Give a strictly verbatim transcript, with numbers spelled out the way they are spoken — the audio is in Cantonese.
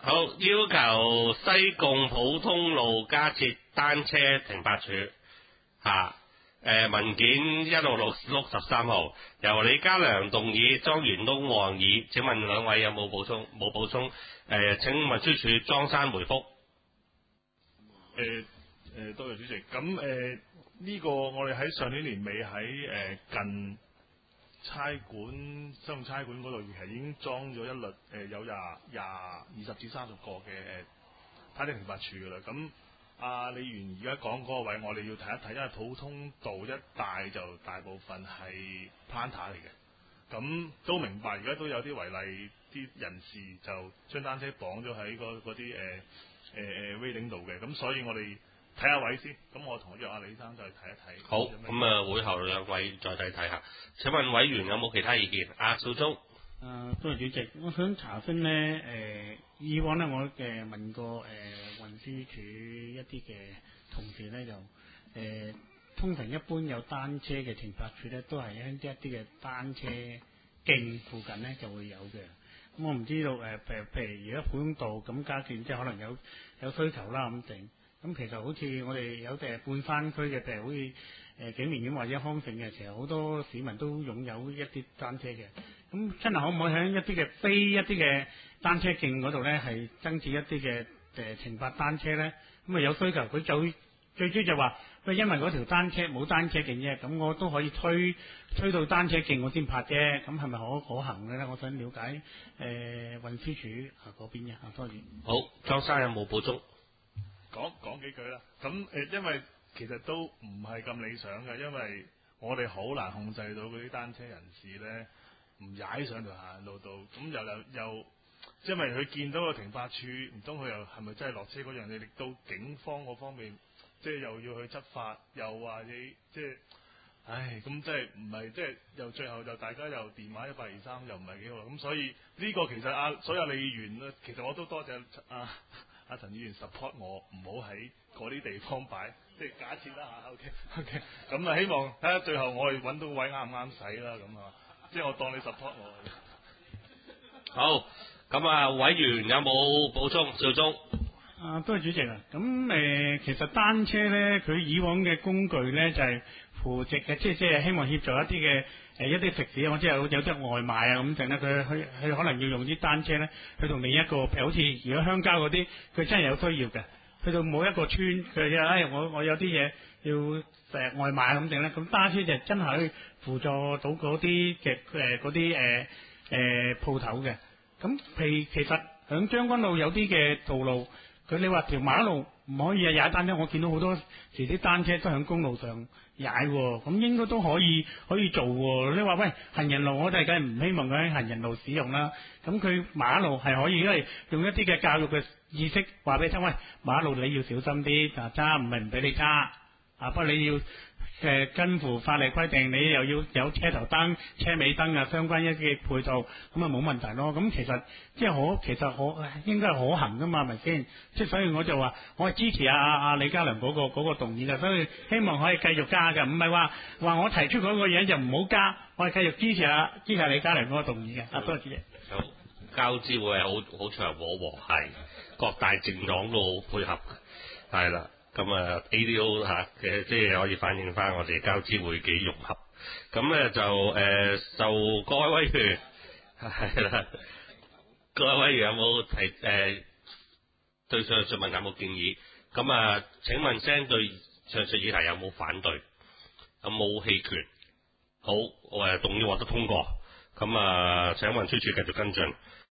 好，要求西貢普通路加設單車停泊處。嚇，誒文件一六六六十三號，由李家良動議，莊元東黃議。請問兩位有冇補充？冇補充。誒、呃，請運輸署莊生回覆。 誒誒，多謝主席。咁誒呢個我哋喺上年年尾喺誒、呃、近差館、西貢差館嗰度，其實已經裝咗一律誒、呃、有廿廿二十至三十個嘅誒單車停泊處㗎啦。咁阿李源而家講嗰個位，我哋要睇一睇，因為普通道一帶就大部分係 planter 嚟嘅。咁都明白，而家都有啲違例啲人士就將單車綁咗喺嗰啲誒誒誒 railing 度嘅。咁所以我哋睇下位先。咁我同約阿李生再睇一睇。 好，咁啊會後兩位再睇睇下。請問委員有冇其他意見？阿少忠。 誒，多謝主席。我想查詢呢，誒、呃、以往呢，我誒問過誒、呃、運輸署一啲嘅同事呢，就誒、呃、通常一般有單車嘅停泊處呢，都係喺一啲嘅單車徑附近呢就會有嘅。咁、嗯、我唔知道誒，譬、呃、如譬如而家普通道咁加建，即係可能有有需求啦咁定。咁其實好似我哋有誒半山區嘅，譬如好似誒景蓮苑或者康城嘅，其實好多市民都擁有一啲單車嘅。咁真係可唔可以喺一啲嘅非一啲嘅單車徑嗰度咧，係增設一啲嘅誒停泊單車咧？咁啊有需求，佢就最主要就話喂，因為嗰條單車冇單車徑啫，咁我都可以推推到單車徑我先泊啫。咁係咪可可行嘅咧？我想了解誒、呃、運輸署啊嗰邊嘅啊，多謝。 好，莊生有冇補充？ 講講幾句啦。咁誒、呃，因為其實都唔係咁理想嘅，因為我哋好難控制到嗰啲單車人士咧。唔踩上條行路度，咁又又又，因為佢見到個停泊處，唔通佢又係咪真係落車嗰樣嘢？亦到警方嗰方面，即係又要去執法，又話你即係，唉，咁即係唔係即係又最後就大家又電話一八二三又唔係幾好，咁所以呢個其實啊，所有李議員咧，其實我都多謝阿阿陳議員 support 我，唔好喺嗰啲地方擺，即係假設啦嚇 ，OK OK，咁啊希望睇下最後我哋揾到個位啱唔啱使啦，咁啊。即係我當你 support 我。 好，咁啊，委員有冇補充？少忠。 啊，多謝主席啊。咁誒、呃，其實單車咧，佢以往嘅工具咧就係、是、扶植嘅，即係即係希望協助一啲嘅誒一啲食肆，我知有有啲外賣啊咁剩咧，佢佢佢可能要用啲單車咧，去同另一個譬如好似如果鄉郊嗰啲，佢真係有需要嘅。去到某一個村，佢就誒我我有啲嘢要誒外賣咁剩咧，咁單車就真係可以輔助到嗰啲嘅誒嗰啲誒誒鋪頭嘅。咁譬其實響將軍澳有啲嘅道路，佢你話條馬路唔可以啊踩單車，我見到好多時啲單車都響公路上踩喎，咁應該都可以可以做喎。你話喂行人路，我哋梗係唔希望佢喺行人路使用啦。咁佢馬路係可以，因為用一啲嘅教育嘅意識話俾你聽，喂馬路你要小心啲，啊揸唔係唔俾你揸，啊不過你要。誒、呃、跟乎法例規定，你又要有車頭燈、車尾燈啊，相關一啲嘅配套，咁啊冇問題咯。咁其實即係可，其實可應該係可行噶嘛，係咪先？即係所以我就話，我係支持阿阿阿李家良嗰、嗰個嗰、嗰個動議嘅，所以希望可以繼續加嘅，唔係話話我提出嗰個嘢就唔好加，我係繼續支持阿支持李家良嗰個動議嘅。啊，多謝主席。 好，交諮會係好好長和和諧，各大政黨都好配合，係啦。咁啊 A D O 嚇嘅，即係可以反映翻我哋交諮會幾融合。咁咧就誒、呃，就各位委員係啦，各位委員有冇提誒、呃、對上述問題有冇建議？咁啊，請問聲對上述議題有冇反對？有冇棄權？好，我誒動議獲得通過。咁啊，請運輸署繼續跟進。